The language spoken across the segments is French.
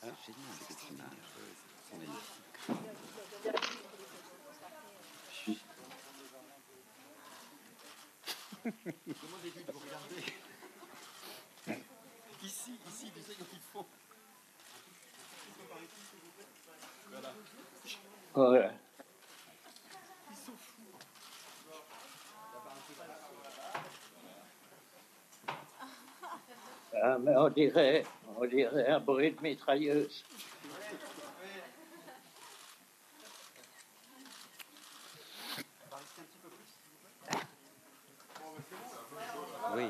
Demandez-lui de vous regarder. Ici, tu sais comme il faut. Voilà. Ils sont fous. Ah, mais on dirait un bruit de mitrailleuse. Oui.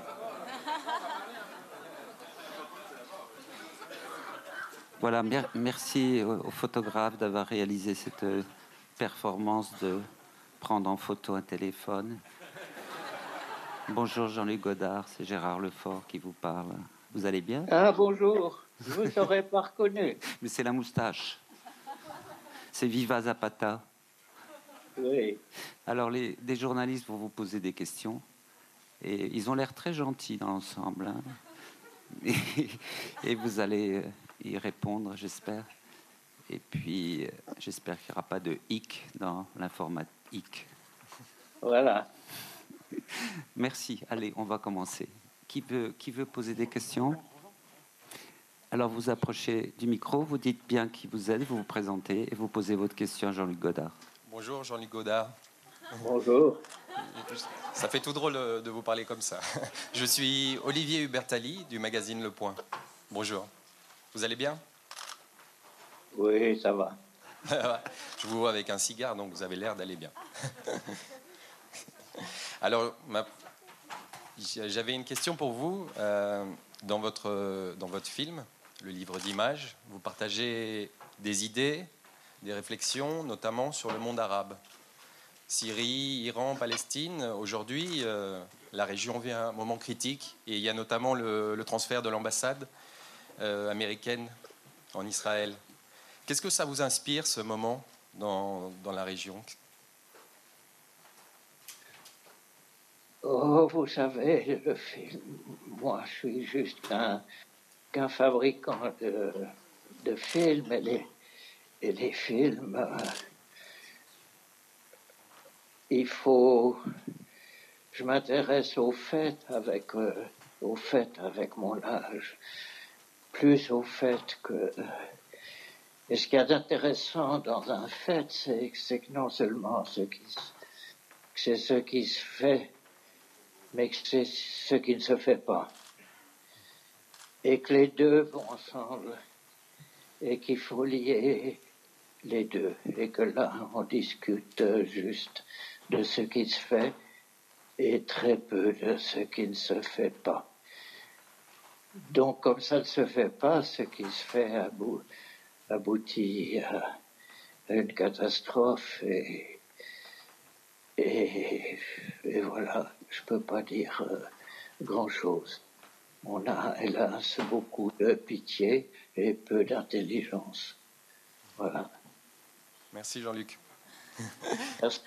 Voilà, merci aux photographes d'avoir réalisé cette performance de prendre en photo un téléphone. Bonjour Jean-Luc Godard, c'est Gérard Lefort qui vous parle. Vous allez bien? Ah, bonjour, je ne vous aurais pas reconnu. Mais c'est la moustache. C'est Viva Zapata. Oui. Alors, des journalistes vont vous poser des questions. Et ils ont l'air très gentils dans l'ensemble. Hein. Et vous allez y répondre, j'espère. Et puis, j'espère qu'il n'y aura pas de hic dans l'informatique. Voilà. Merci. Allez, on va commencer. Qui veut poser des questions? Alors, vous approchez du micro, vous dites bien qui vous êtes, vous vous présentez et vous posez votre question à Jean-Luc Godard. Bonjour Jean-Luc Godard. Bonjour. Ça fait tout drôle de vous parler comme ça. Je suis Olivier Hubertali du magazine Le Point. Bonjour. Vous allez bien? Oui, ça va. Je vous vois avec un cigare, donc vous avez l'air d'aller bien. Alors, j'avais une question pour vous. Dans votre film, le livre d'images, vous partagez des idées, des réflexions, notamment sur le monde arabe. Syrie, Iran, Palestine, aujourd'hui, la région vit un moment critique et il y a notamment le transfert de l'ambassade américaine en Israël. Qu'est-ce que ça vous inspire, ce moment, dans la région? Oh, vous savez, le film, moi je suis juste qu'un fabricant de films et les films, je m'intéresse au fait avec mon âge, plus au fait que, et ce qu'il y a d'intéressant dans un fait, c'est que non seulement c'est ce qui se fait, mais que c'est ce qui ne se fait pas. Et que les deux vont ensemble, et qu'il faut lier les deux, et que là, on discute juste de ce qui se fait, et très peu de ce qui ne se fait pas. Donc, comme ça ne se fait pas, ce qui se fait aboutit à une catastrophe, et voilà, je peux pas dire grand-chose. On a, hélas, beaucoup de pitié et peu d'intelligence. Voilà. Merci Jean-Luc. Merci.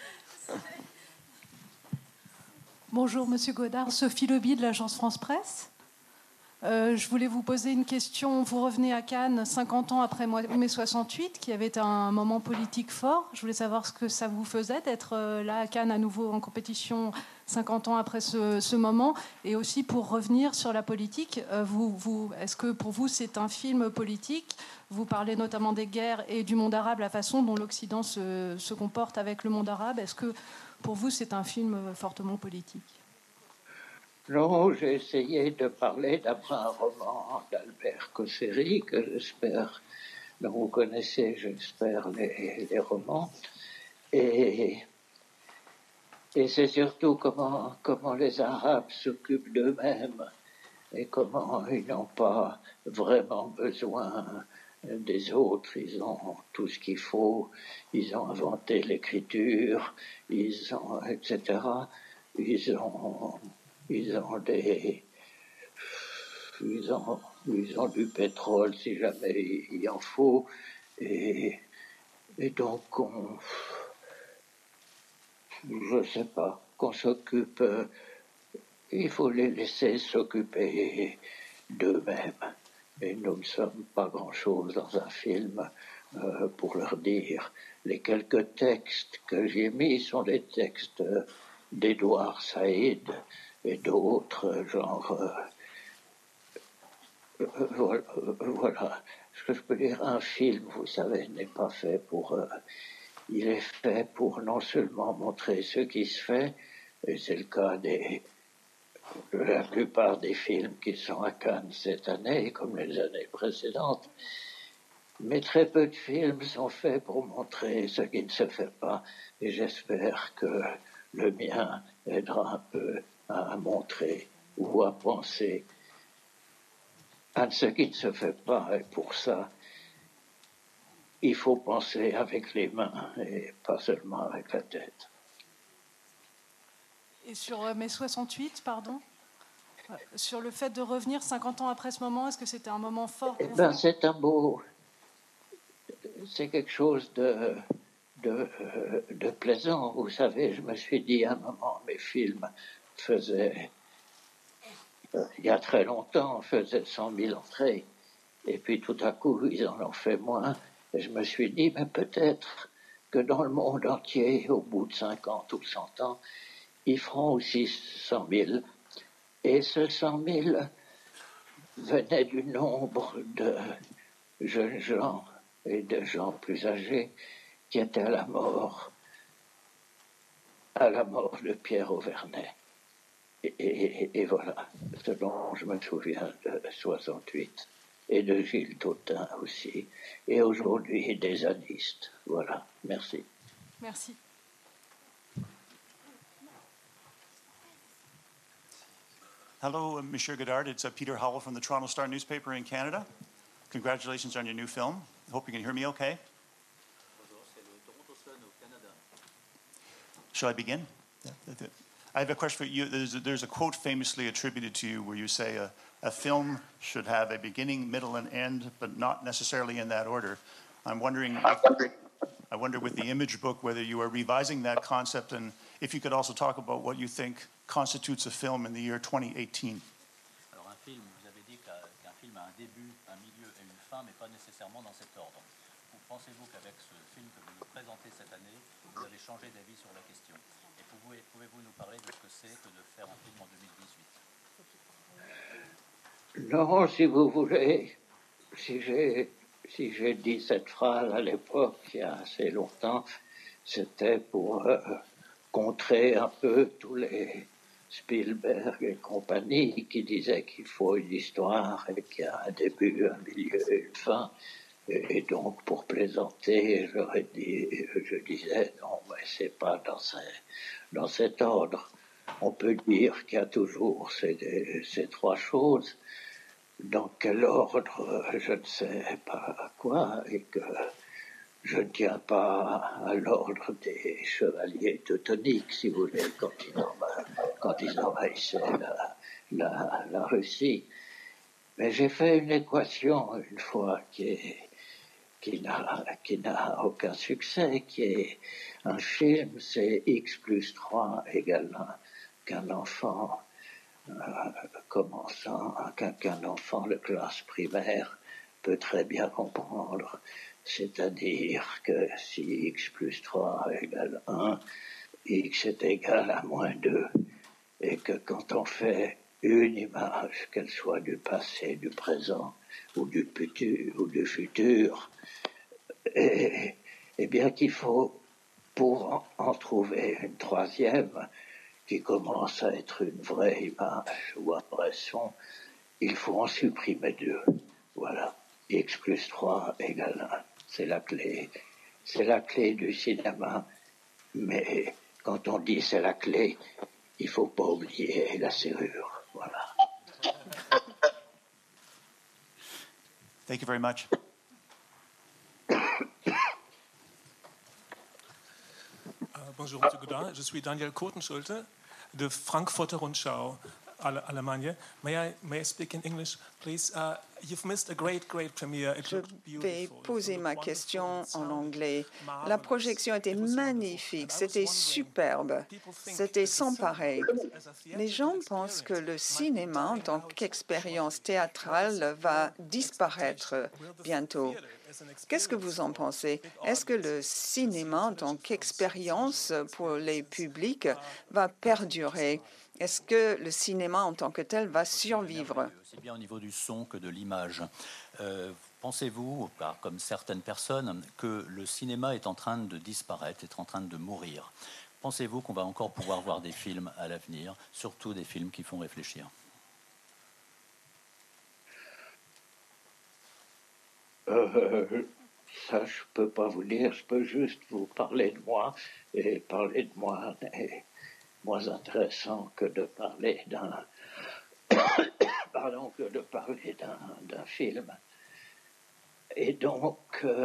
Bonjour Monsieur Godard, Sophie Leby de l'agence France Presse. Je voulais vous poser une question. Vous revenez à Cannes 50 ans après mai 68, qui avait un moment politique fort. Je voulais savoir ce que ça vous faisait d'être là à Cannes à nouveau en compétition 50 ans après ce moment. Et aussi pour revenir sur la politique, est-ce que pour vous c'est un film politique? Vous parlez notamment des guerres et du monde arabe, la façon dont l'Occident se comporte avec le monde arabe. Est-ce que pour vous c'est un film fortement politique? Non, j'ai essayé de parler d'après un roman d'Albert Cosseri, que j'espère, dont vous connaissez, j'espère, les romans. Et c'est surtout comment les Arabes s'occupent d'eux-mêmes et comment ils n'ont pas vraiment besoin des autres. Ils ont tout ce qu'il faut, ils ont inventé l'écriture, etc. Ils ont du pétrole si jamais il en faut, et donc je sais pas, qu'on s'occupe, il faut les laisser s'occuper d'eux-mêmes. et nous ne sommes pas grand-chose dans un film pour leur dire. Les quelques textes que j'ai mis sont des textes d'Édouard Saïd et d'autres, genre... voilà. Ce que je peux dire, un film, vous savez, n'est pas fait pour... il est fait pour non seulement montrer ce qui se fait, et c'est le cas de la plupart des films qui sont à Cannes cette année, comme les années précédentes, mais très peu de films sont faits pour montrer ce qui ne se fait pas, et j'espère que le mien aidera un peu à montrer ou à penser à ce qui ne se fait pas, et pour ça, il faut penser avec les mains et pas seulement avec la tête. Et sur mai 68, pardon, sur le fait de revenir 50 ans après ce moment, est-ce que c'était un moment fort pour vous ? C'est un beau... C'est quelque chose de plaisant. Vous savez, je me suis dit à un moment, mes films faisaient... il y a très longtemps, faisaient 100 000 entrées. Et puis tout à coup, ils en ont fait moins. Et je me suis dit, mais peut-être que dans le monde entier, au bout de 50 ou 100 ans, ils feront aussi 100 000. Et ce 100 000 venait du nombre de jeunes gens et de gens plus âgés qui étaient à la mort de Pierre Auvernay. Et voilà, ce dont je me souviens de 68. Et de Gilles Tautain aussi, et aujourd'hui des anistes. Voilà, merci. Merci. Hello, Monsieur Godard. It's Peter Howell from the Toronto Star newspaper in Canada. Congratulations on your new film. I hope you can hear me okay. Shall I begin? I have a question for you. There's a quote famously attributed to you where you say a film should have a beginning, middle, and end, but not necessarily in that order. I wonder with the image book whether you are revising that concept, and if you could also talk about what you think constitutes a film in the year 2018. Alors un film, vous avez dit qu'un film a un début, un milieu et une fin, mais pas nécessairement dans cet ordre. Pensez-vous qu'avec ce film que vous nous présentez cette année, vous avez changé d'avis sur la question? Et pouvez-vous nous parler de ce que c'est que de faire un film en 2018? Non, si vous voulez, si j'ai dit cette phrase à l'époque, il y a assez longtemps, c'était pour contrer un peu tous les Spielberg et compagnie qui disaient qu'il faut une histoire et qu'il y a un début, un milieu et une fin. Et donc, pour plaisanter, je disais, non, mais c'est pas dans cet ordre. On peut dire qu'il y a toujours ces trois choses. Dans quel ordre, je ne sais pas quoi, et que je ne tiens pas à l'ordre des chevaliers teutoniques, si vous voulez, quand ils envahissaient la Russie. Mais j'ai fait une équation une fois qui n'a aucun succès, qui est un film, c'est X plus 3 égale 1, qu'un enfant qu'un enfant de classe primaire peut très bien comprendre. C'est-à-dire que si X plus 3 égale 1, X est égal à moins 2, et que quand on fait une image, qu'elle soit du passé, du présent, ou du futur, et bien qu'il faut, pour en trouver une troisième, qui commence à être une vraie image ou impression, il faut en supprimer 2. Voilà. X plus 3 égale 1. C'est la clé. C'est la clé du cinéma. Mais quand on dit c'est la clé, il ne faut pas oublier la serrure. Voilà. Thank you very much. Bonjour, M. Godard. Je suis Daniel Kotenschulte de Frankfurter Rundschau. Allemagne. May I speak in English, please? You've missed a great premiere. It Je looked vais beautiful. poser It ma looked question wonderful. It en sounded anglais. La marvelous. projection était It was wonderful. magnifique, And I was c'était wondering, superbe, people think c'était it's a sans cinema pareil. as a Les theatrical gens pensent que experience le might be cinéma en dying tant out qu'expérience shortly. théâtrale va disparaître Will the bientôt. theater as an Qu'est-ce que vous en experience pensez? for big Est-ce que le audiences cinéma en tant television qu'expérience films, pour les experiences, publics va perdurer? Est-ce que le cinéma en tant que tel va survivre? Merveilleux, aussi bien au niveau du son que de l'image. Pensez-vous, comme certaines personnes, que le cinéma est en train de disparaître, est en train de mourir? Pensez-vous qu'on va encore pouvoir voir des films à l'avenir, surtout des films qui font réfléchir? Ça, je peux pas vous dire. Je peux juste vous parler de moi. Et parler de moi est moins intéressant que de parler d'un d'un film. Et donc,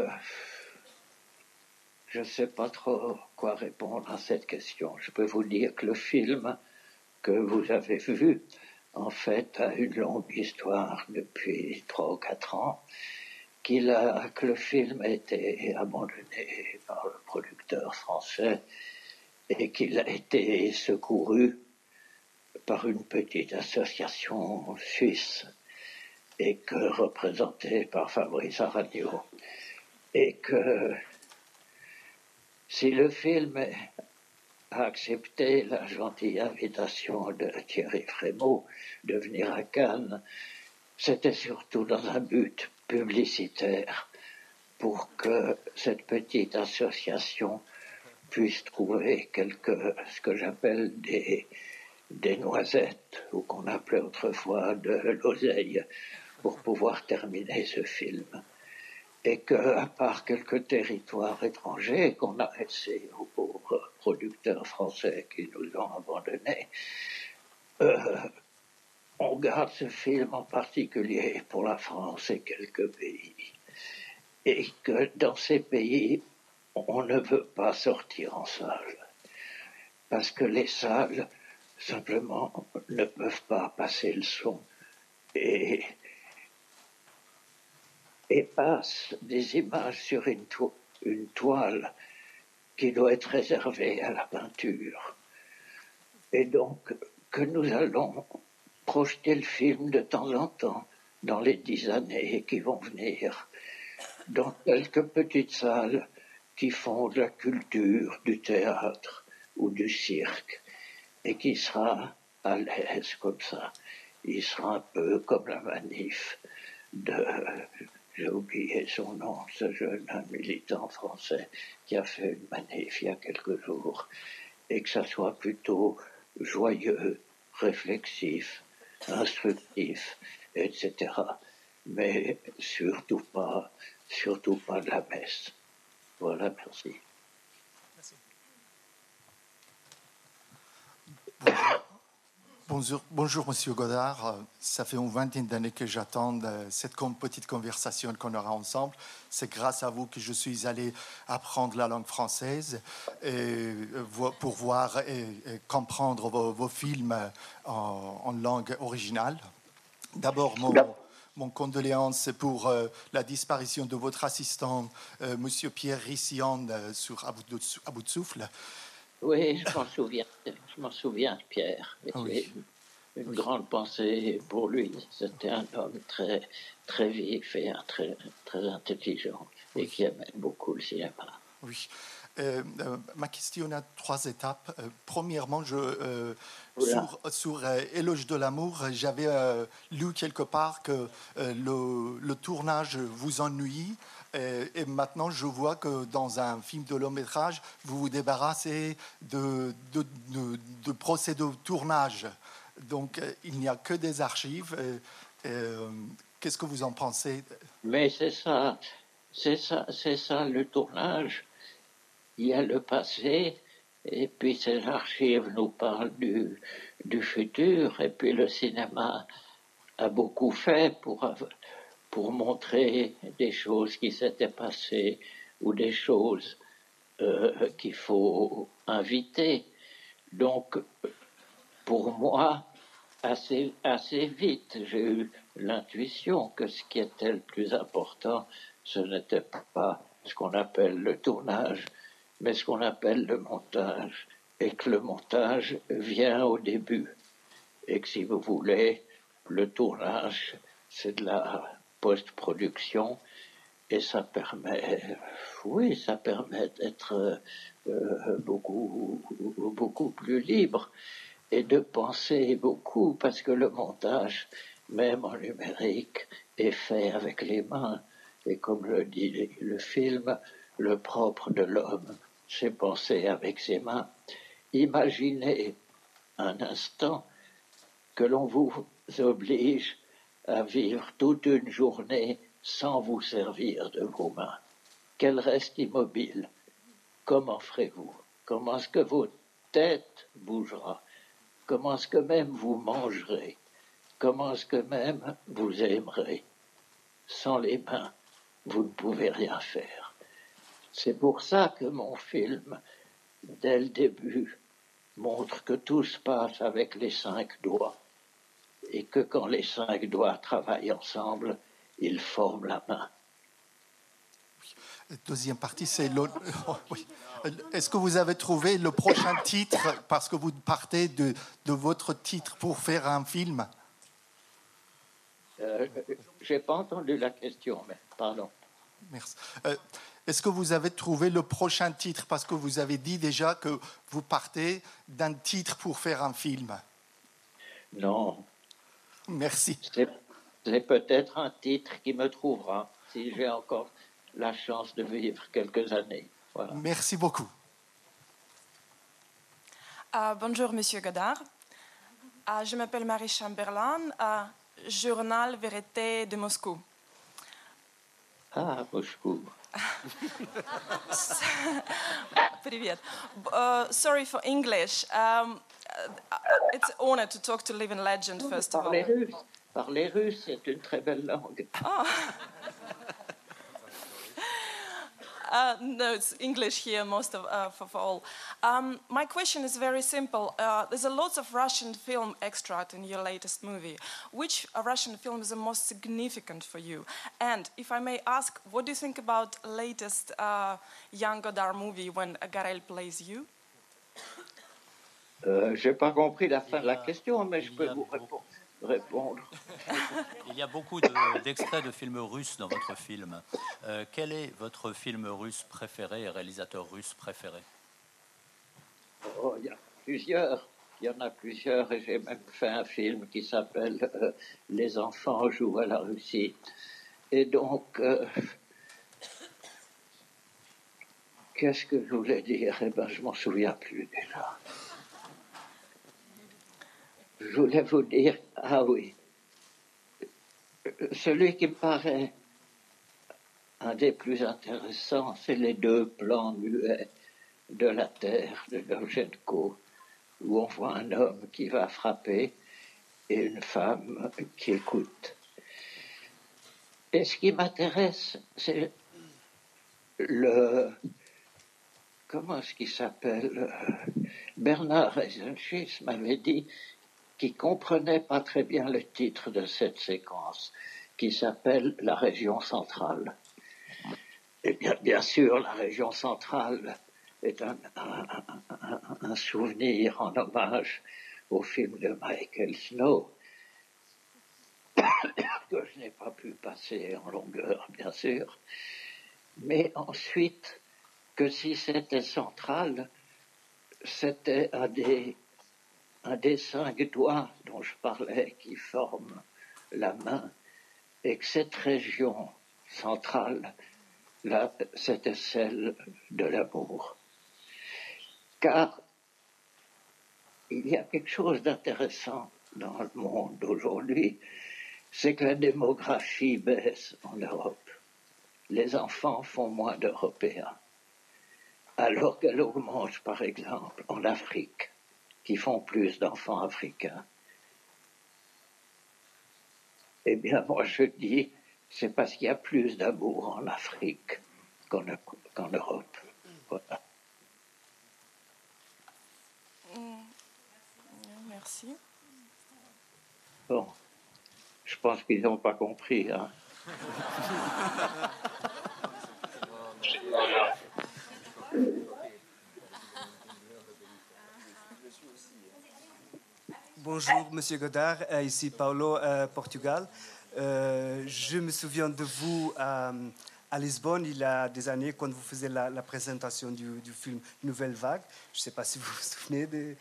je ne sais pas trop quoi répondre à cette question. Je peux vous dire que le film que vous avez vu, en fait, a une longue histoire depuis 3 ou 4 ans, que le film a été abandonné par le producteur français et qu'il a été secouru par une petite association suisse et que représentée par Fabrice Aragno. Et que si le film a accepté la gentille invitation de Thierry Frémaux de venir à Cannes, c'était surtout dans un but publicitaire pour que cette petite association puisse trouver ce que j'appelle des noisettes, ou qu'on appelait autrefois de l'oseille, pour pouvoir terminer ce film. Et qu'à part quelques territoires étrangers qu'on a laissés aux pauvres producteurs français qui nous ont abandonnés, on garde ce film en particulier pour la France et quelques pays. Et que dans ces pays, on ne veut pas sortir en salle. Parce que les salles, simplement, ne peuvent pas passer le son. Et passent des images sur une toile qui doit être réservée à la peinture. Et donc, que nous allons projeter le film de temps en temps dans les 10 années qui vont venir, dans quelques petites salles qui font de la culture, du théâtre ou du cirque, et qui sera à l'aise comme ça. Il sera un peu comme la manif j'ai oublié son nom, ce jeune militant français qui a fait une manif il y a quelques jours, et que ça soit plutôt joyeux, réflexif, instructif, etc. Mais surtout pas de la messe. Voilà, merci. Bonjour, Monsieur Godard. Ça fait une vingtaine d'années que j'attends cette petite conversation qu'on aura ensemble. C'est grâce à vous que je suis allé apprendre la langue française pour voir et comprendre vos films en langue originale. D'abord, mon condoléance pour la disparition de votre assistant, Monsieur Pierre Rissian, sur À bout de souffle. Oui, je m'en souviens, Pierre. Oui. Une grande pensée pour lui. C'était un homme très, très vif et très, très intelligent et qui aimait beaucoup le cinéma. Oui. Ma question a 3 étapes. Premièrement, sur Éloge de l'amour, j'avais lu quelque part que le tournage vous ennuie. Et maintenant, je vois que dans un film de long métrage, vous vous débarrassez de procès de tournage. Donc, il n'y a que des archives. Qu'est-ce que vous en pensez? Mais c'est ça le tournage. Il y a le passé, et puis ces archives nous parlent du futur, et puis le cinéma a beaucoup fait pour montrer des choses qui s'étaient passées ou des choses qu'il faut inviter. Donc, pour moi, assez vite, j'ai eu l'intuition que ce qui était le plus important, ce n'était pas ce qu'on appelle le tournage, mais ce qu'on appelle le montage, et que le montage vient au début. Et que si vous voulez, le tournage, c'est de la post-production, et ça permet d'être beaucoup plus libre et de penser beaucoup, parce que le montage, même en numérique, est fait avec les mains. Et comme le dit le film, le propre de l'homme, c'est penser avec ses mains. Imaginez un instant que l'on vous oblige à vivre toute une journée sans vous servir de vos mains. Qu'elles restent immobiles. Comment ferez-vous? Comment est-ce que votre tête bougera? Comment est-ce que même vous mangerez? Comment est-ce que même vous aimerez? Sans les mains, vous ne pouvez rien faire. C'est pour ça que mon film, dès le début, montre que tout se passe avec les 5 doigts et que quand les 5 doigts travaillent ensemble, ils forment la main. Deuxième partie, c'est l'autre. Oh, oui. Est-ce que vous avez trouvé le prochain titre, parce que vous partez de votre titre pour faire un film? J'ai pas entendu la question, mais pardon. Merci. Est-ce que vous avez trouvé le prochain titre, parce que vous avez dit déjà que vous partez d'un titre pour faire un film? Non. Merci. C'est peut-être un titre qui me trouvera, si j'ai encore la chance de vivre quelques années. Voilà. Merci beaucoup. Bonjour, Monsieur Godard. Je m'appelle Marie Chamberlain, journal Vérité de Moscou. Ah, Moscou. Привет. Sorry for English. It's an honor to talk to living legend, first of all. Parler russe, c'est une très belle langue. Oh. No, it's English here most of all. My question is very simple. There's a lot of Russian film extract in your latest movie. Which Russian film is the most significant for you? And if I may ask, what do you think about latest Jean Godard movie when Garel plays you? Je n'ai pas compris la fin de la question, mais je peux vous répondre. Il y a beaucoup d'extraits de films russes dans votre film. Quel est votre film russe préféré et réalisateur russe préféré? Oh, il y a plusieurs. Il y en a plusieurs, et j'ai même fait un film qui s'appelle Les enfants jouent à la Russie. Et donc, qu'est-ce que je voulais dire? Eh bien, je m'en souviens plus déjà. Je voulais vous dire, ah oui, celui qui me paraît un des plus intéressants, c'est les 2 plans muets de la Terre de Dovzhenko, où on voit un homme qui va frapper et une femme qui écoute. Et ce qui m'intéresse, c'est comment est-ce qu'il s'appelle? Bernard Eisenschitz m'avait dit qu'il ne comprenait pas très bien le titre de cette séquence, qui s'appelle la région centrale. Et bien sûr, la région centrale est un souvenir en hommage au film de Michael Snow, que je n'ai pas pu passer en longueur, bien sûr, mais ensuite, que si c'était central, c'était un des 5 doigts dont je parlais qui forment la main, et que cette région centrale, là, c'était celle de l'amour. Car il y a quelque chose d'intéressant dans le monde aujourd'hui, c'est que la démographie baisse en Europe. Les enfants font moins d'Européens, alors qu'elle augmente, par exemple, en Afrique, qui font plus d'enfants africains. Eh bien, moi, je dis, c'est parce qu'il y a plus d'amour en Afrique qu'en Europe. Voilà. Merci. Bon, je pense qu'ils n'ont pas compris. Hein. Bonjour, Monsieur Godard. Ici Paulo, Portugal. Je me souviens de vous à Lisbonne il y a des années quand vous faisiez la présentation du film Nouvelle Vague. Je ne sais pas si vous vous souvenez de...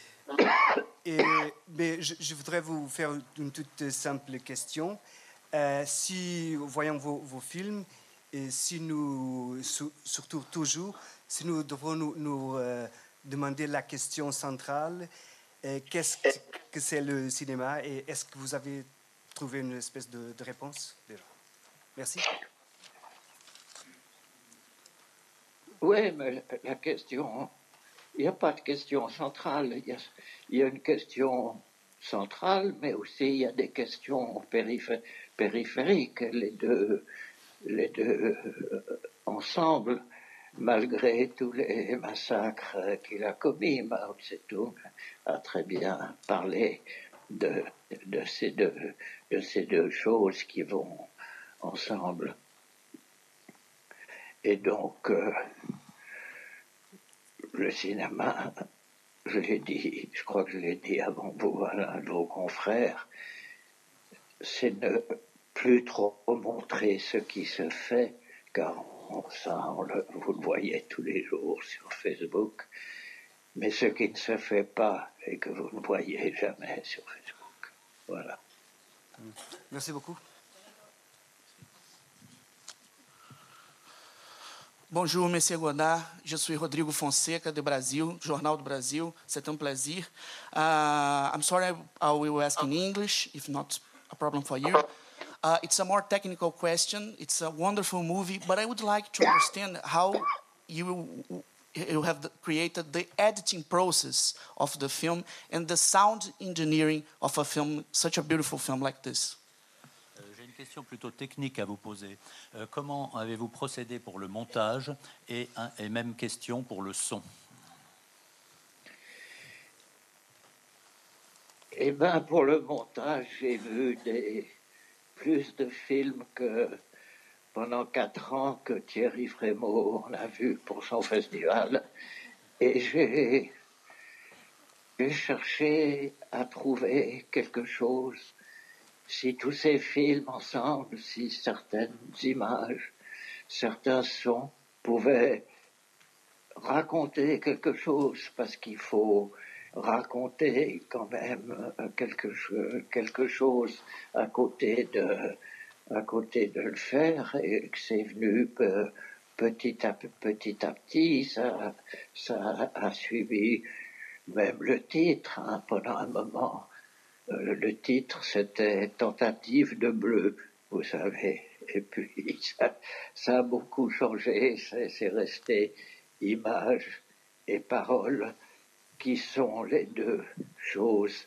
Mais je voudrais vous faire une toute simple question. Si, voyons vos films, et si nous, surtout toujours, si nous devons nous demander la question centrale, qu'est-ce que c'est le cinéma et est-ce que vous avez trouvé une espèce de réponse déjà? Merci. Oui, mais la question, il n'y a pas de question centrale. Il y a une question centrale, mais aussi il y a des questions périphériques. Les deux ensemble, malgré tous les massacres qu'il a commis. Mao Tse-tung a très bien parlé de ces deux choses qui vont ensemble. Et donc, le cinéma, je l'ai dit, je crois que je l'ai dit avant vous à l'un de vos confrères, c'est ne plus trop montrer ce qui se fait, car vous le voyez tous les jours sur Facebook, mais ce qui ne se fait pas et que vous ne voyez jamais sur Facebook. Voilà. Merci beaucoup. Bonjour, Monsieur Godard. Je suis Rodrigo Fonseca, do Brasil, Jornal do Brasil. C'est un plaisir. I'm sorry I will ask in English, if not a problem for you. It's a more technical question. It's a wonderful movie, but I would like to understand how you have created the editing process of the film and the sound engineering of a film, such a beautiful film like this. J'ai une question plutôt technique à vous poser. Comment avez-vous procédé pour le montage et même question pour le son? Eh bien, pour le montage, j'ai vu plus de films que pendant 4 ans que Thierry Frémaux en a vu pour son festival. Et j'ai cherché à trouver quelque chose. Si tous ces films ensemble, si certaines images, certains sons pouvaient raconter quelque chose, parce qu'il faut raconter quand même quelque chose à côté de le faire, et que c'est venu petit à petit, ça a suivi même le titre, hein, pendant un moment. Le titre, c'était Tentative de bleu, vous savez. Et puis, ça a beaucoup changé. C'est resté images et paroles qui sont les deux choses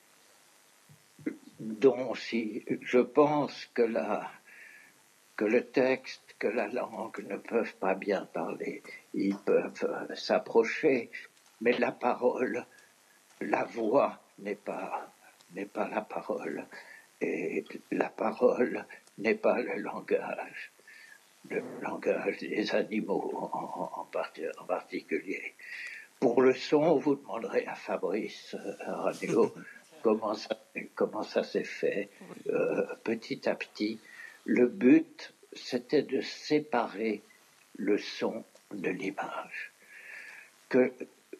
dont, si je pense que le texte, que la langue ne peuvent pas bien parler, ils peuvent s'approcher, mais la parole, la voix n'est pas la parole, et la parole n'est pas le langage des animaux en particulier. Pour le son, vous demanderez à Fabrice Radio comment ça s'est fait petit à petit. Le but, c'était de séparer le son de l'image. Que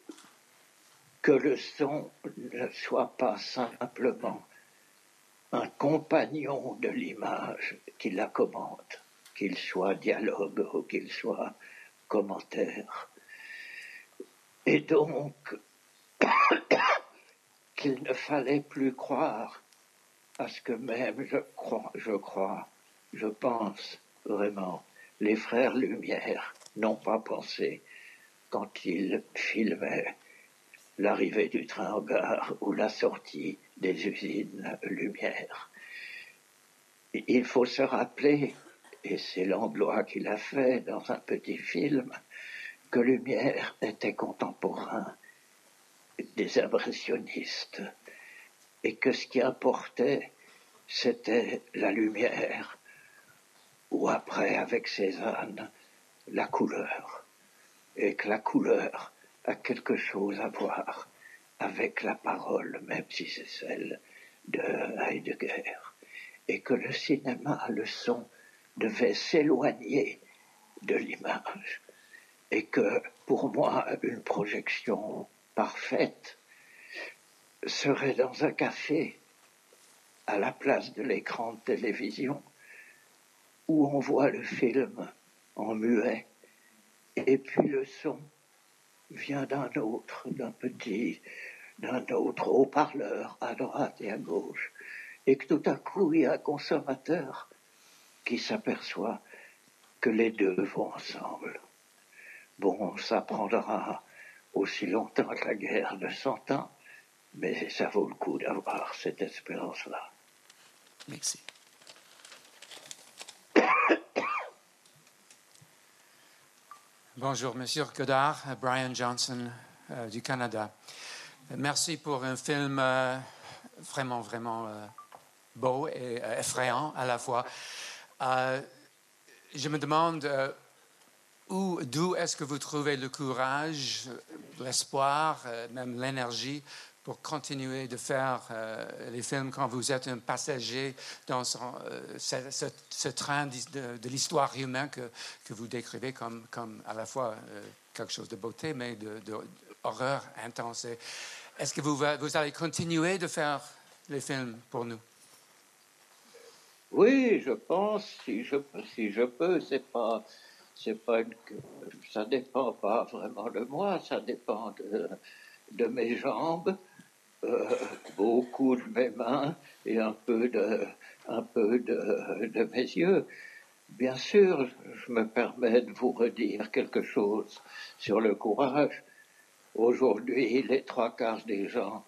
le son ne soit pas simplement un compagnon de l'image qui la commente, qu'il soit dialogue ou qu'il soit commentaire. Et donc, qu'il ne fallait plus croire à ce que même, je pense vraiment, les frères Lumière n'ont pas pensé quand ils filmaient l'arrivée du train en gare ou la sortie des usines Lumière. Il faut se rappeler, et c'est Langlois qui l'a fait dans un petit film, que Lumière était contemporain des impressionnistes. et que ce qui importait, c'était la lumière, ou après, avec Cézanne, la couleur, et que la couleur a quelque chose à voir avec la parole, même si c'est celle de Heidegger, et que le cinéma, le son, devait s'éloigner de l'image, et que pour moi, une projection parfaite serait dans un café, à la place de l'écran de télévision, où on voit le film en muet, et puis le son vient d'un autre haut-parleur à droite et à gauche, et que tout à coup il y a un consommateur qui s'aperçoit que les deux vont ensemble. Bon, ça prendra aussi longtemps que la guerre de 100 ans, mais ça vaut le coup d'avoir cette espérance-là. Merci. Bonjour, Monsieur Godard, Brian Johnson du Canada. Merci pour un film vraiment, vraiment beau et effrayant à la fois. Je me demande d'où est-ce que vous trouvez le courage, l'espoir, même l'énergie pour continuer de faire les films quand vous êtes un passager dans ce train de l'histoire humaine que vous décrivez comme à la fois quelque chose de beauté, mais d'horreur intense. Est-ce que vous allez continuer de faire les films pour nous? Oui, je pense, si je peux, ça dépend pas vraiment de moi, ça dépend de mes jambes, beaucoup de mes mains et un peu de mes yeux. Bien sûr, je me permets de vous redire quelque chose sur le courage. Aujourd'hui, les 3/4 des gens,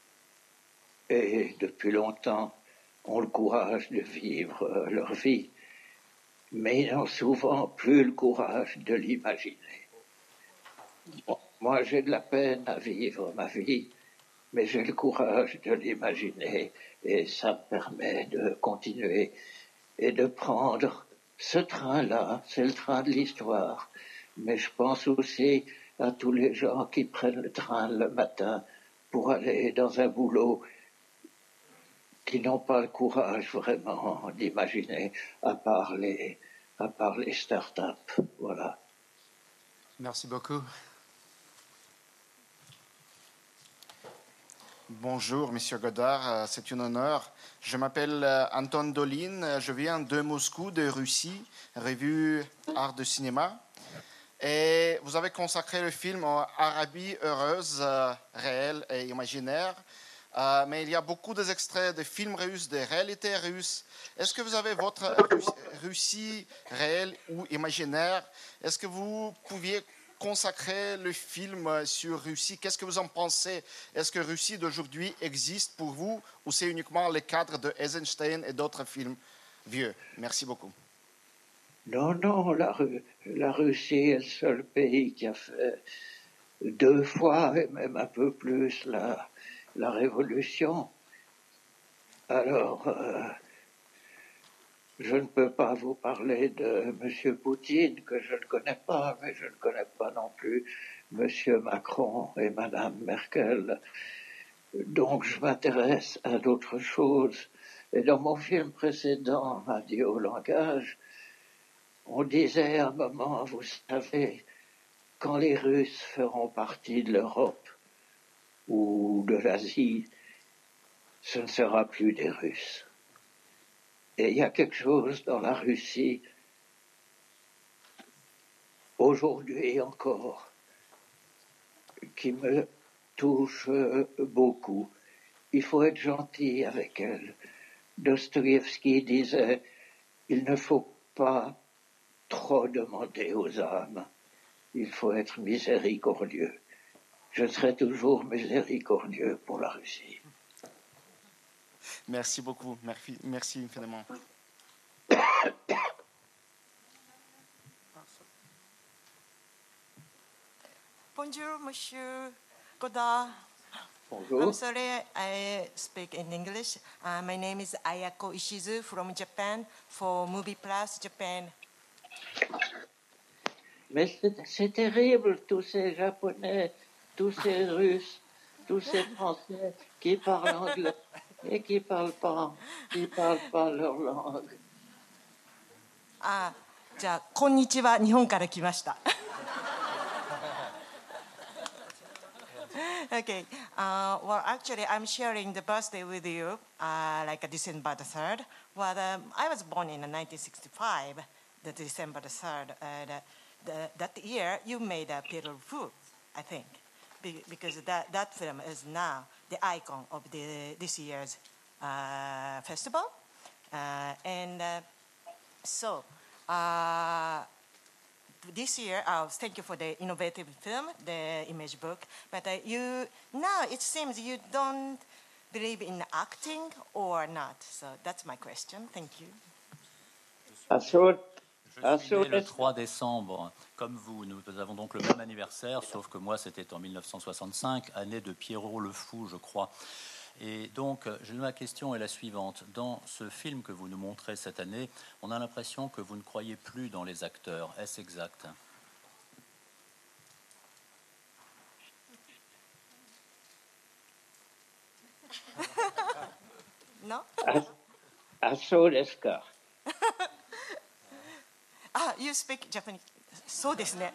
et depuis longtemps, ont le courage de vivre leur vie, mais ils n'ont souvent plus le courage de l'imaginer. Moi, j'ai de la peine à vivre ma vie, mais j'ai le courage de l'imaginer, et ça me permet de continuer et de prendre ce train-là. C'est le train de l'histoire, mais je pense aussi à tous les gens qui prennent le train le matin pour aller dans un boulot qui n'ont pas le courage vraiment d'imaginer, à part les start-up. Voilà. Merci beaucoup. Bonjour, Monsieur Godard, c'est un honneur. Je m'appelle Anton Dolin, je viens de Moscou, de Russie, revue Art de Cinéma. Et vous avez consacré le film Arabie heureuse, réelle et imaginaire. Mais il y a beaucoup d'extraits de films russes, de réalités russes. Est-ce que vous avez votre Russie réelle ou imaginaire? Est-ce que vous pouviez consacrer le film sur Russie? Qu'est-ce que vous en pensez? Est-ce que Russie d'aujourd'hui existe pour vous ou c'est uniquement le cadre de Eisenstein et d'autres films vieux? Merci beaucoup. Non, la Russie est le seul pays qui a fait 2 fois et même un peu plus la révolution. Alors, je ne peux pas vous parler de M. Poutine, que je ne connais pas, mais je ne connais pas non plus M. Macron et Mme Merkel. Donc, je m'intéresse à d'autres choses. Et dans mon film précédent, Adieu au langage, on disait à un moment, vous savez, quand les Russes feront partie de l'Europe ou de l'Asie, ce ne sera plus des Russes. Et il y a quelque chose dans la Russie, aujourd'hui encore, qui me touche beaucoup. Il faut être gentil avec elle. Dostoïevski disait, il ne faut pas trop demander aux âmes, il faut être miséricordieux. Je serai toujours miséricordieux pour la Russie. Merci beaucoup. Merci infiniment. Bonjour, Monsieur Godard. Bonjour. I'm sorry, I speak in English. My name is Ayako Ishizu from Japan for Movie Plus Japan. Mais c'est terrible, tous ces Japonais, tous ces Russes, tous ces Français qui parlent anglais et qui parlent pas leur langue. じゃあ、こんにちは、日本から来ました。Okay, well, actually, I'm sharing the birthday with you, like December the 3rd. Well, I was born in 1965, the December the 3rd. That year, you made a Pearl Food, I think, because that film is now the icon of this year's festival. So, this year, thank you for the innovative film, the image book. But now it seems you don't believe in acting or not. So that's my question. Thank you. Je suis né le 3 décembre, comme vous. Nous avons donc le même anniversaire, sauf que moi, c'était en 1965, année de Pierrot le Fou, je crois. Et donc, ma question est la suivante. Dans ce film que vous nous montrez cette année, on a l'impression que vous ne croyez plus dans les acteurs. Est-ce exact? Non? So desu ka? You speak Japanese. So desu ne.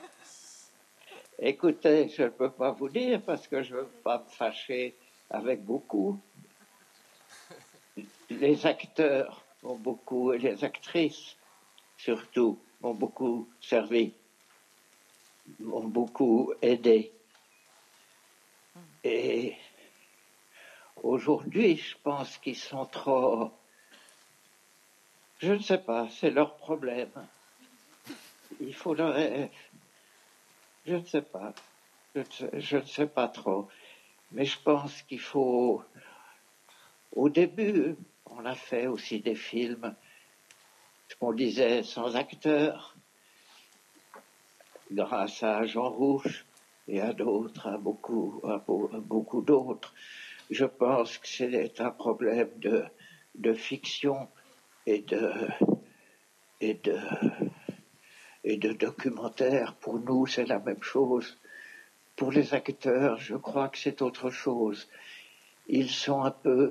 Écoutez, je ne peux pas vous dire parce que je ne veux pas me fâcher avec beaucoup. Les acteurs ont beaucoup, et les actrices surtout, ont beaucoup servi, ont beaucoup aidé. Et aujourd'hui, je pense qu'ils sont trop... Je ne sais pas, c'est leur problème. Il faudrait... Je ne sais pas. Je ne sais pas trop. Mais je pense qu'il faut... Au début, on a fait aussi des films, ce qu'on disait, sans acteurs, grâce à Jean Rouch et à d'autres, à beaucoup d'autres. Je pense que c'est un problème de fiction et de documentaire. Pour nous, c'est la même chose. Pour les acteurs, je crois que c'est autre chose. Ils sont un peu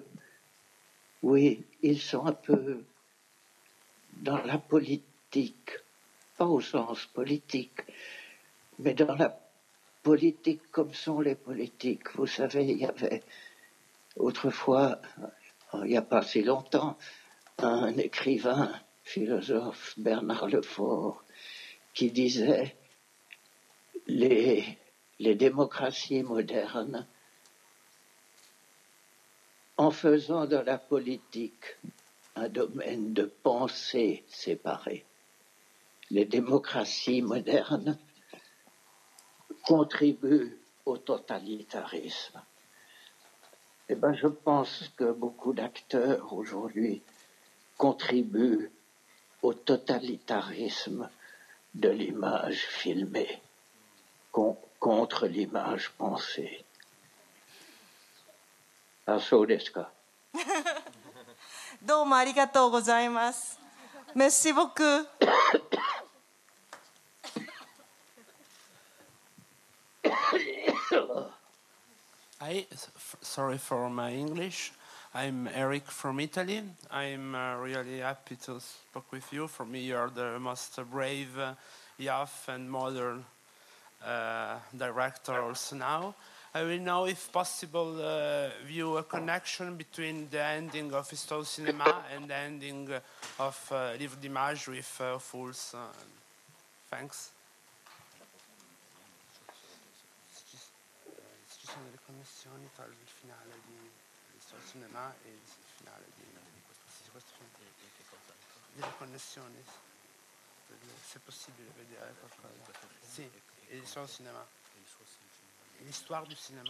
dans la politique, pas au sens politique, mais dans la politique comme sont les politiques. Vous savez, il y avait autrefois, il n'y a pas si longtemps, un écrivain, philosophe, Bernard Lefort, qui disait les démocraties modernes, en faisant de la politique un domaine de pensée séparé, les démocraties modernes contribuent au totalitarisme. Eh bien, je pense que beaucoup d'acteurs aujourd'hui contribuent au totalitarisme de l'image filmée contre l'image pensée. So desu ka? どうもありがとうございます。Merci beaucoup. Sorry for my English. I'm Eric from Italy. I'm really happy to speak with you. For me, you're the most brave, young and modern director also now. I will know, if possible, view a connection between the ending of Histoire du Cinéma and the ending of Livre d'Images with Fools. Thanks. Ci sono delle connessioni tra il finale di Histoire du Cinéma e il finale di questo film. Delle connessioni, se è possibile vedere qualcosa. Sì, e l'Histoire du Cinéma. L'histoire du cinéma.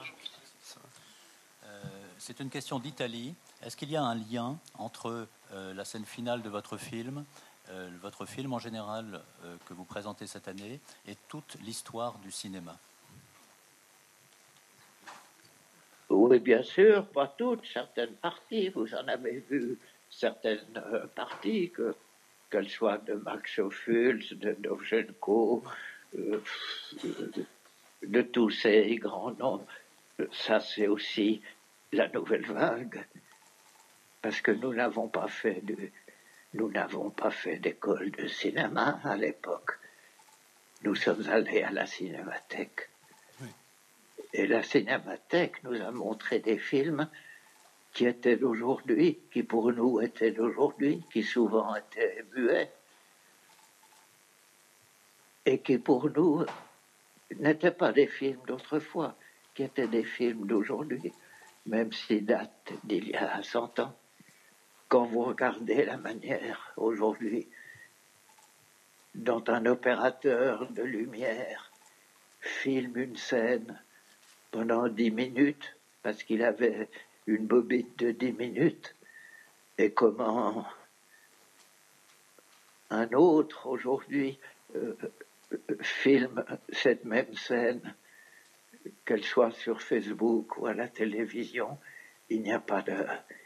C'est une question d'Italie. Est-ce qu'il y a un lien entre la scène finale de votre film en général que vous présentez cette année, et toute l'histoire du cinéma? Oui, bien sûr, pas toutes, certaines parties. Vous en avez vu certaines parties, qu'elles soient de Max Ophuls, de Dovzhenko, euh, de tous ces grands noms. Ça, c'est aussi la nouvelle vague, parce que nous n'avons pas fait d'école de cinéma à l'époque. Nous sommes allés à la cinémathèque. Et la cinémathèque nous a montré des films qui étaient d'aujourd'hui, qui pour nous étaient d'aujourd'hui, qui souvent étaient muets, et qui pour nous n'étaient pas des films d'autrefois, qui étaient des films d'aujourd'hui, même s'ils datent d'il y a 100 ans. Quand vous regardez la manière aujourd'hui dont un opérateur de lumière filme une scène pendant 10 minutes, parce qu'il avait une bobine de 10 minutes, et comment un autre aujourd'hui filme cette même scène, qu'elle soit sur Facebook ou à la télévision, il n'y a pas de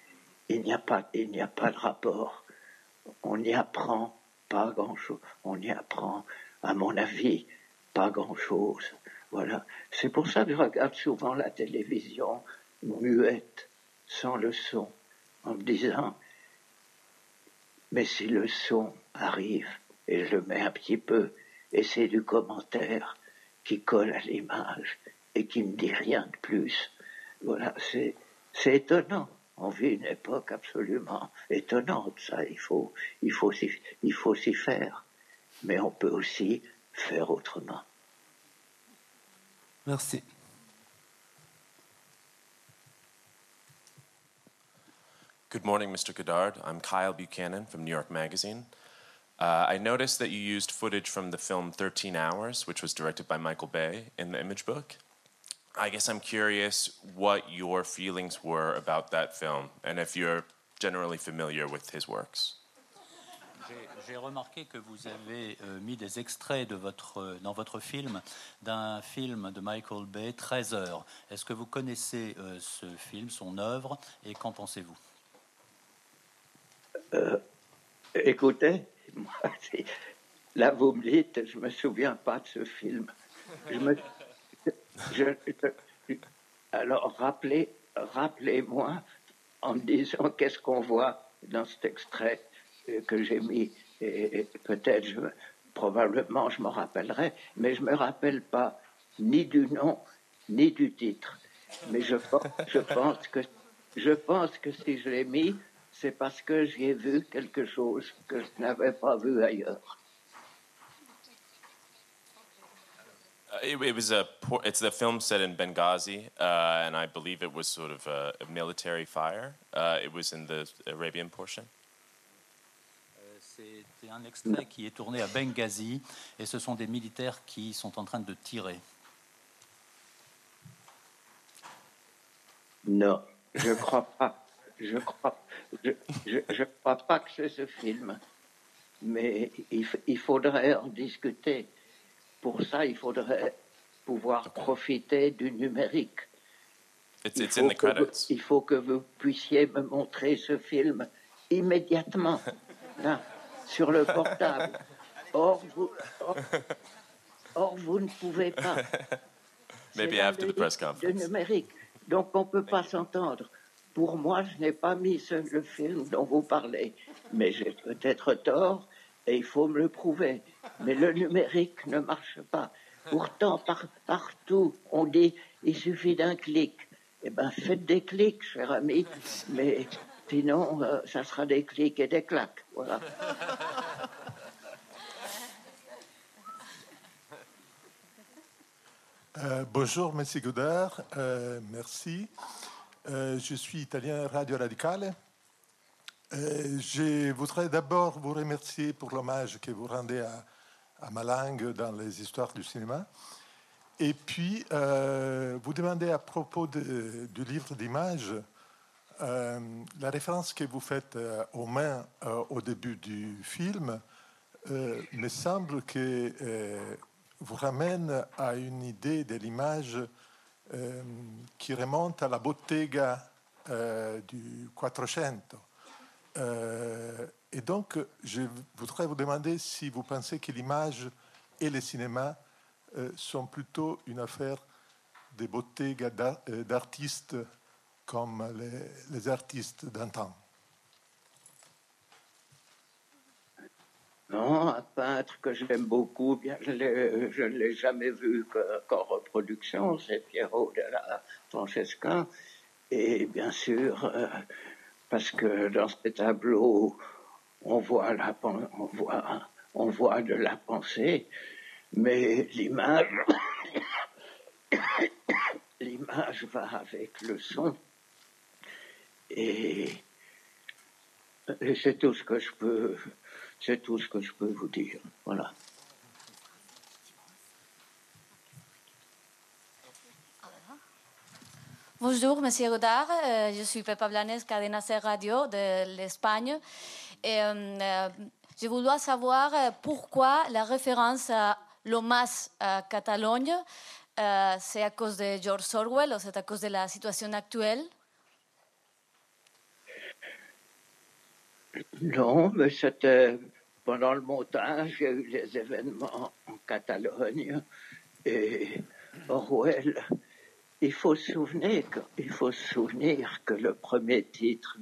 rapport. On n'y apprend pas grand-chose. On y apprend, à mon avis, pas grand-chose. Voilà. C'est pour ça que je regarde souvent la télévision muette, sans le son, en me disant, mais si le son arrive, et je le mets un petit peu, et c'est du commentaire qui colle à l'image, et qui me dit rien de plus. Voilà, c'est étonnant. On vit une époque absolument étonnante, ça, il faut s'y faire. Mais on peut aussi faire autrement. Merci. Good morning, Mr. Godard. I'm Kyle Buchanan from New York Magazine. I noticed that you used footage from the film 13 Hours, which was directed by Michael Bay, in the image book. I guess I'm curious what your feelings were about that film, and if you're generally familiar with his works. J'ai remarqué que vous avez mis des extraits dans votre film, d'un film de Michael Bay, 13 heures. Est-ce que vous connaissez ce film, son œuvre, et qu'en pensez-vous? Écoutez, moi, là vous me dites, je ne me souviens pas de ce film. Alors rappelez-moi en me disant qu'est-ce qu'on voit dans cet extrait que j'ai mis, et peut-être, probablement je m'en rappellerai, mais je ne me rappelle pas ni du nom, ni du titre. Mais je pense que si je l'ai mis, c'est parce que j'y ai vu quelque chose que je n'avais pas vu ailleurs. It's the film set in Benghazi, and I believe it was sort of a military fire. It was in the Arabian portion. C'est un extrait qui est tourné à Benghazi, et ce sont des militaires qui sont en train de tirer. Non, je crois pas. Je crois pas que c'est ce film. Mais il faudrait en discuter. Pour ça, il faudrait pouvoir profiter du numérique. Il faut que vous puissiez me montrer ce film immédiatement, là, sur le portable. Or, vous ne pouvez pas. Maybe after the press conference. Le numérique. Donc, on ne peut pas s'entendre. Pour moi, je n'ai pas mis le film dont vous parlez. Mais j'ai peut-être tort. Et il faut me le prouver. Mais le numérique ne marche pas. Pourtant, partout, on dit il suffit d'un clic. Eh bien, faites des clics, cher ami. Mais sinon, ça sera des clics et des claques. Voilà. Bonjour, Monsieur Godard. Merci. Je suis italien Radio Radicale. Je voudrais d'abord vous remercier pour l'hommage que vous rendez à ma langue dans les histoires du cinéma. Et puis, vous demander à propos du livre d'images, la référence que vous faites aux mains au début du film me semble que vous ramène à une idée de l'image qui remonte à la bottega du Quattrocento. Et donc, je voudrais vous demander si vous pensez que l'image et le cinéma sont plutôt une affaire des bottegas d'artistes comme les artistes d'antan. Non, un peintre que j'aime beaucoup, bien, je ne l'ai jamais vu qu'en reproduction, c'est Piero della Francesca. Et bien sûr, parce que dans ces tableaux, on voit de la pensée, mais l'image va avec le son. Et c'est tout ce que je peux vous dire. Voilà. Bonjour, Monsieur Godard. Je suis Pepa Blanes, Cadena Ser Radio de l'Espagne. Et je voudrais savoir pourquoi la référence à l'hommage à Catalogne, c'est à cause de George Orwell ou c'est à cause de la situation actuelle? Non, mais c'était pendant le montage, il y a eu les événements en Catalogne et Orwell. Il faut se souvenir que le premier titre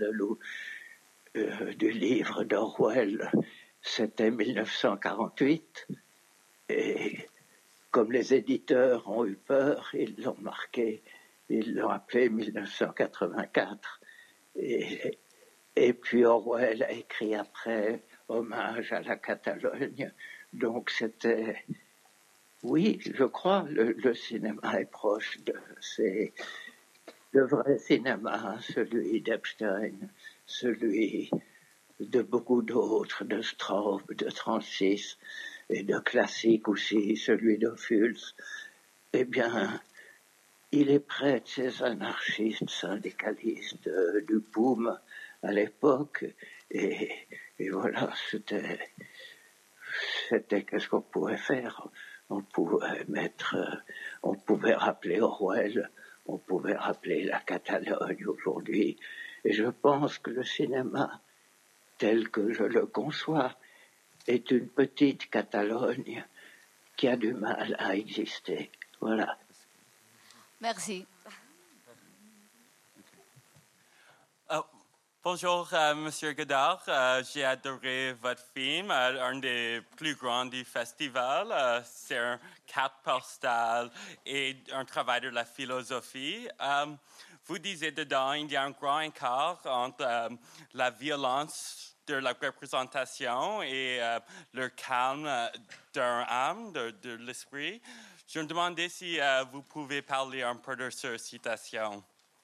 du livre d'Orwell, c'était 1948. Et comme les éditeurs ont eu peur, ils l'ont marqué, ils l'ont appelé 1984. Et puis Orwell a écrit après Hommage à la Catalogne. Donc c'était... Oui, je crois, le cinéma est proche le vrai cinéma, celui d'Epstein, celui de beaucoup d'autres, de Straub, de 36, et de classique aussi, celui de Fulz. Eh bien, il est près de ces anarchistes syndicalistes du POUM à l'époque, et voilà, c'était qu'est-ce qu'on pouvait faire. On pouvait rappeler Orwell, on pouvait rappeler la Catalogne aujourd'hui. Et je pense que le cinéma, tel que je le conçois, est une petite Catalogne qui a du mal à exister. Voilà. Merci. Bonjour, Monsieur Godard. J'ai adoré votre film, un des plus grands du festival. C'est un carte postale et un travail de la philosophie. Vous disiez dedans, il y a un grand écart entre la violence de la représentation et le calme d'un âme, de l'esprit. Je me demandais si vous pouvez parler un peu de cette citation.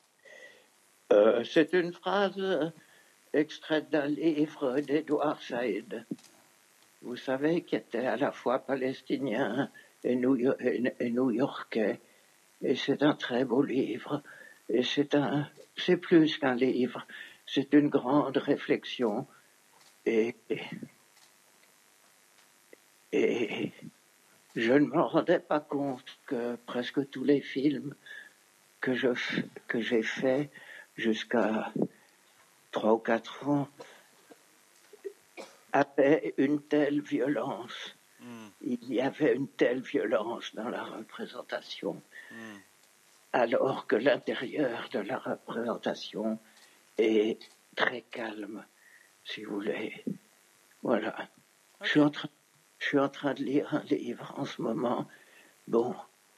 C'est une phrase extraite d'un livre d'Edouard Saïd, vous savez, qui était à la fois palestinien et new-yorkais. Et c'est un très beau livre. Et c'est plus qu'un livre, c'est une grande réflexion. Et je ne me rendais pas compte que presque tous les films que j'ai faits jusqu'à 3 ou 4 ans avaient une telle violence. Il y avait une telle violence dans la représentation, alors que l'intérieur de la représentation est très calme, si vous voulez. Voilà. Okay. Je suis en train de lire un livre en ce moment. Bon,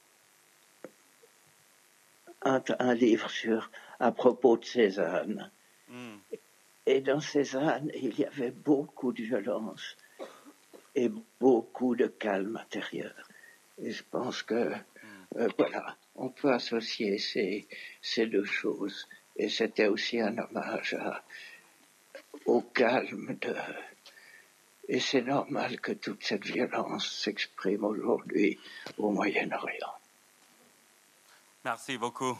un livre à propos de Cézanne. Et dans Cézanne, il y avait beaucoup de violence et beaucoup de calme intérieur. Et je pense que, voilà, on peut associer ces deux choses. Et c'était aussi un hommage au calme Et c'est normal que toute cette violence s'exprime aujourd'hui au Moyen-Orient. Merci beaucoup.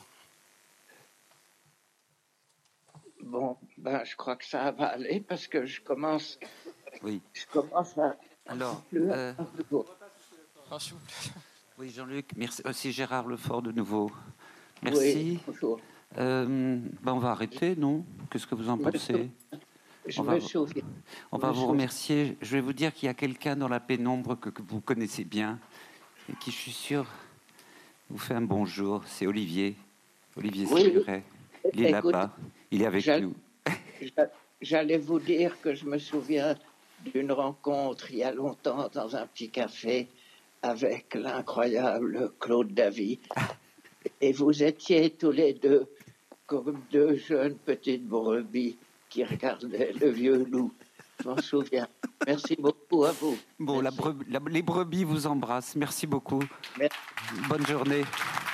Bon, ben, je crois que ça va aller parce que je commence à... Alors, oui, Jean-Luc, merci. Aussi Gérard Lefort de nouveau. Merci. Oui, bonjour. On va arrêter, non? Qu'est-ce que vous en pensez? Je me souviens. On va vous remercier. Je vais vous dire qu'il y a quelqu'un dans la pénombre que vous connaissez bien et qui, je suis sûr, vous fait un bonjour. C'est Olivier. Olivier Séguret. Il est là-bas. Il est avec nous. J'allais vous dire que je me souviens d'une rencontre il y a longtemps dans un petit café avec l'incroyable Claude Davy. Et vous étiez tous les deux comme deux jeunes petites brebis qui regardaient le vieux loup. Je m'en souviens. Merci beaucoup à vous. Bon, les brebis vous embrassent. Merci beaucoup. Merci. Bonne journée.